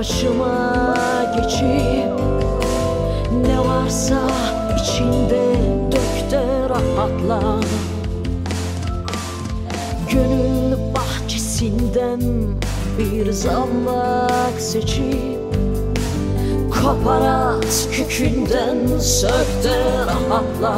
Karşıma geçip ne varsa içinde dök de rahatla. Gönül bahçesinden bir zambak seçip kopar at kökünden, sök de rahatla.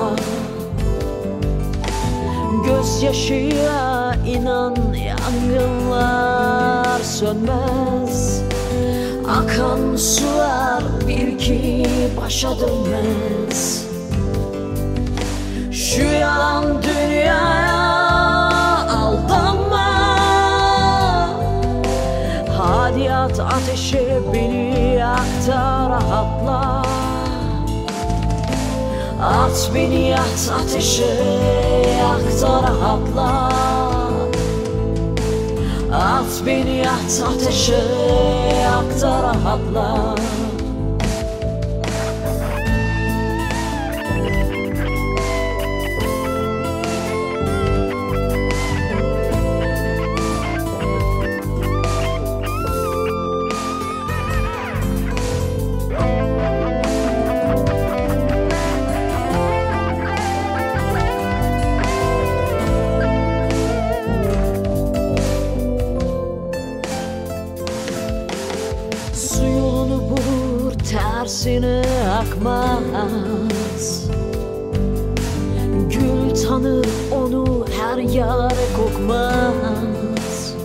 Gözyaşıya inan, yangınlar sönmez. Akan sular bil ki başa dönmez. Şu yalan dünyaya aldanma. Hadi at ateşe, beni yak da rahatla. At beni, at ateşe, yak da rahatla. At beni, at ateşe, yak da rahatla. Tersine akmaz. Gül tanır onu, her yare kokmaz.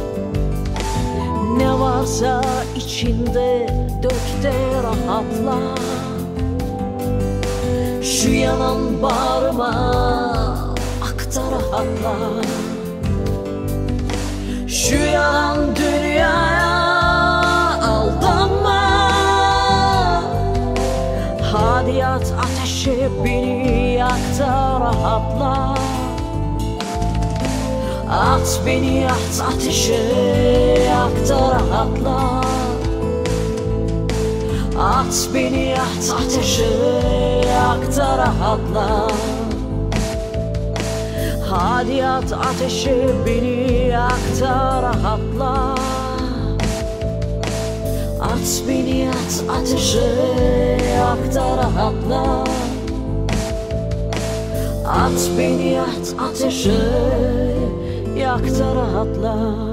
Ne varsa içinde dök de rahatla. Şu yalan bağrıma ak da rahatla. Şu yalan dünyaya aldanma. Hadi at ateşe, beni yak da rahatla. At beni, at ateşe, yak da rahatla. At beni, at ateşe, yak da rahatla. Hadi at ateşe, beni yak da rahatla. At beni, at ateşe, yak da rahatla. At beni, at ateşe, yak da rahatla.